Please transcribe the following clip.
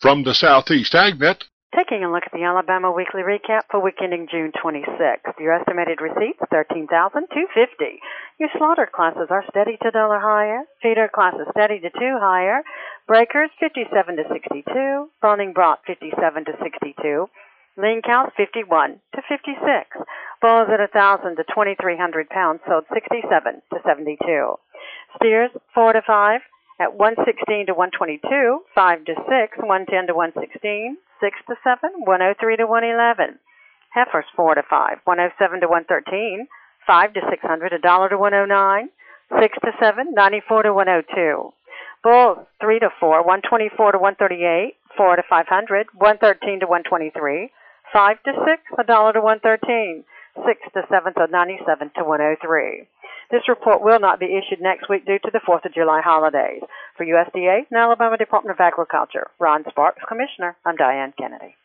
From the Southeast AgNet, taking a look at the Alabama Weekly Recap for week ending June 26th. Your estimated receipts, $13,250. Your slaughter classes are steady to $1 higher. Feeder classes steady to $2 higher. Breakers, 57 to 62. Spawning brought, 57 to 62. Lean cows, 51 to 56. Bulls at 1,000 to 2,300 pounds sold 67 to 72. Steers, 4 to 5. At 116 to 122, 5 to 6, 110 to 116, 6 to 7, 103 to 111. Heifers 4 to 5, 107 to 113, 5 to 600, $1 to 109, 6 to 7, 94 to 102. Bulls 3 to 4, 124 to 138, 4 to 500, 113 to 123, 5 to 6, $1 to 113, 6 to 7, so 97 to 103. This report will not be issued next week due to the 4th of July holidays. For USDA and Alabama Department of Agriculture, Ron Sparks, Commissioner, I'm Diane Kennedy.